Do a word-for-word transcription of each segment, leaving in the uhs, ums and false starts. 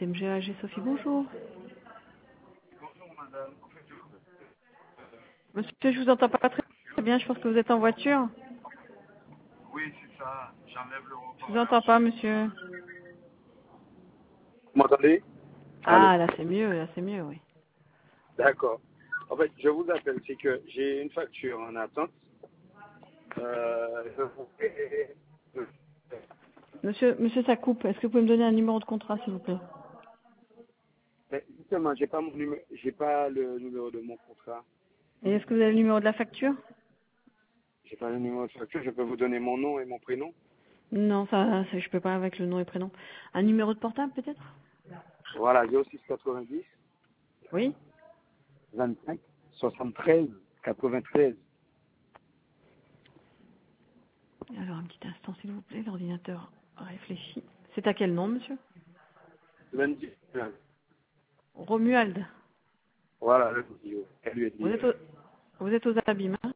C M G A G Sophie, bonjour. Monsieur, je vous entends pas très bien, je pense que vous êtes en voiture. Oui, c'est ça. J'enlève le Je vous haut-parleur. entends pas, monsieur. Vous m'entendez? Allô? Ah, là c'est mieux, là c'est mieux, oui. D'accord. En fait, je vous appelle, c'est que j'ai une facture en attente. Euh, je vous fais- Monsieur, monsieur, ça coupe. Est-ce que vous pouvez me donner un numéro de contrat, s'il vous plaît? Mais justement, j'ai pas mon numéro, j'ai pas le numéro de mon contrat. Et est-ce que vous avez le numéro de la facture? J'ai pas le numéro de facture. Je peux vous donner mon nom et mon prénom. Non, ça, ça, je peux pas avec le nom et prénom. Un numéro de portable, peut-être? Voilà, zéro six quatre-vingt-dix Oui. vingt-cinq soixante-treize quatre-vingt-treize. Alors, un petit instant, s'il vous plaît, l'ordinateur réfléchit. C'est à quel nom, monsieur? Lundi. Romuald. Voilà, le vidéo. Elle lui a Vous dit. êtes, au, vous êtes aux abîmes, hein?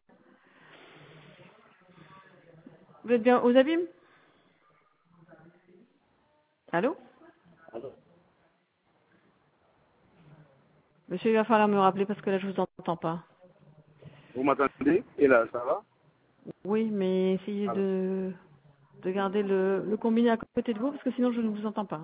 Vous êtes bien aux abîmes? Allô? Alors, Monsieur, il va falloir me rappeler parce que là, je vous entends pas. vous m'entendez? Et là, ça va? Oui, mais essayez Alors, de, de garder le, le combiné à côté de vous parce que sinon, je ne vous entends pas.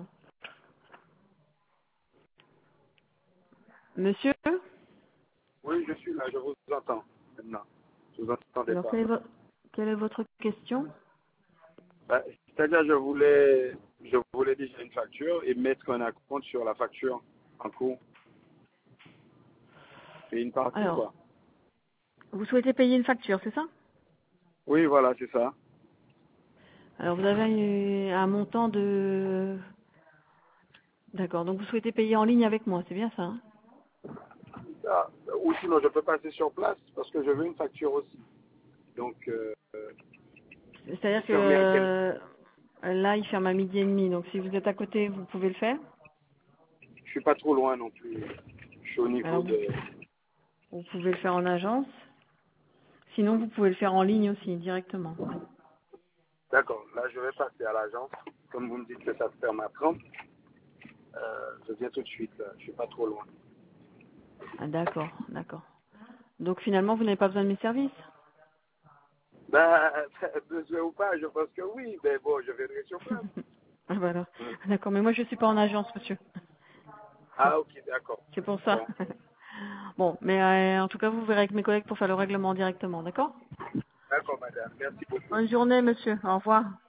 Monsieur? oui, je suis là, je vous entends maintenant. Je vous entendais Alors, pas. quelle est, vo- quelle est votre question? Bah, c'est-à-dire, je voulais, je voulais déjà une facture et mettre un acompte sur la facture en cours. Et une partie, Alors, quoi. vous souhaitez payer une facture, c'est ça? Oui, voilà, c'est ça. Alors, vous avez un montant de... D'accord, donc vous souhaitez payer en ligne avec moi, c'est bien ça, hein? Ah, ou sinon, je peux passer sur place parce que je veux une facture aussi. Donc, euh, vous C'est-à-dire que fermez à quel... euh, là, il ferme à midi et demi, donc si vous êtes à côté, vous pouvez le faire. Je suis pas trop loin non plus. Je suis au niveau Alors, vous, de... vous pouvez le faire en agence. Sinon, vous pouvez le faire en ligne aussi, directement. D'accord, là, je vais passer à l'agence. Comme vous me dites que ça se ferme à trente, euh, je viens tout de suite. Là. Je suis pas trop loin. Ah, d'accord, d'accord. Donc finalement, vous n'avez pas besoin de mes services? Ben, besoin ou pas, je pense que oui, mais bon, je viendrai sur place. Ah, bah alors. Hmm. D'accord, mais moi, je suis pas en agence, monsieur. Ah, ok, d'accord. C'est pour ça. Bon, Bon, mais euh, en tout cas, vous verrez avec mes collègues pour faire le règlement directement, d'accord? d'accord, madame. Merci beaucoup. Bonne journée, monsieur. Au revoir.